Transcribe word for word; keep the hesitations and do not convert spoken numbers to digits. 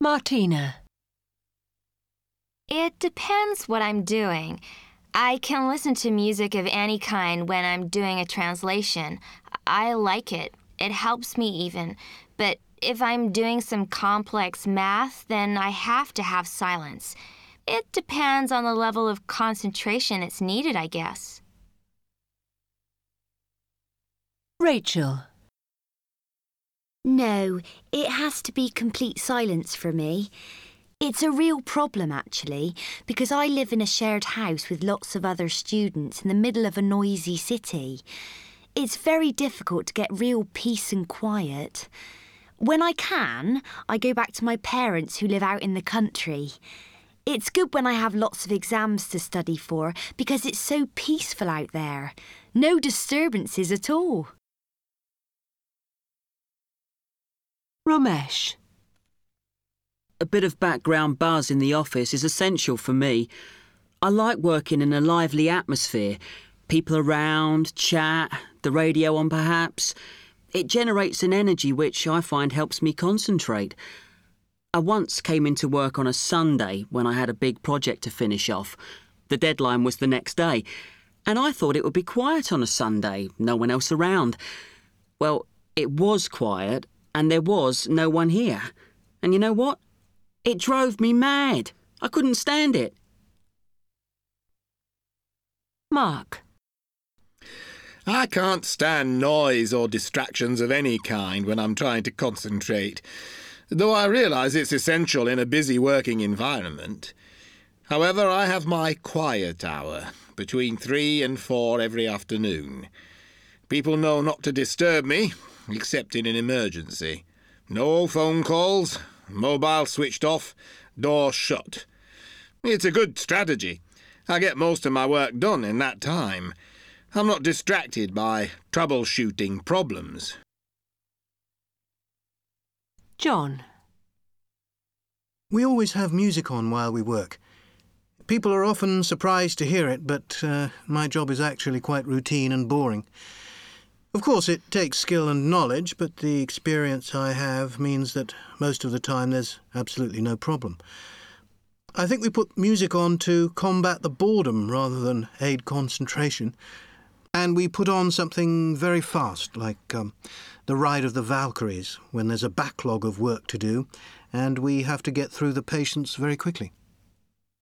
Martina. It depends what I'm doing. I can listen to music of any kind when I'm doing a translation. I like it. It helps me even. But if I'm doing some complex math, then I have to have silence. It depends on the level of concentration it's needed, I guess. Rachel. No, it has to be complete silence for me. It's a real problem, actually, because I live in a shared house with lots of other students in the middle of a noisy city. It's very difficult to get real peace and quiet. When I can, I go back to my parents who live out in the country. It's good when I have lots of exams to study for because it's so peaceful out there. No disturbances at all. Romesh. A bit of background buzz in the office is essential for me. I like working in a lively atmosphere. People around, chat, the radio on perhaps. It generates an energy which I find helps me concentrate. I once came into work on a Sunday when I had a big project to finish off. The deadline was the next day, and I thought it would be quiet on a Sunday, no one else around. Well, it was quiet, and there was no one here. And you know what? It drove me mad. I couldn't stand it. Mark. I can't stand noise or distractions of any kind when I'm trying to concentrate, though I realise it's essential in a busy working environment. However, I have my quiet hour, between three and four every afternoon. People know not to disturb me, except in an emergency. No phone calls, mobile switched off, door shut. It's a good strategy. I get most of my work done in that time. I'm not distracted by troubleshooting problems. John. We always have music on while we work. People are often surprised to hear it, but uh, my job is actually quite routine and boring. Of course, it takes skill and knowledge, but the experience I have means that most of the time there's absolutely no problem. I think we put music on to combat the boredom rather than aid concentration. And we put on something very fast, like um, The Ride of the Valkyries, when there's a backlog of work to do, and we have to get through the patients very quickly.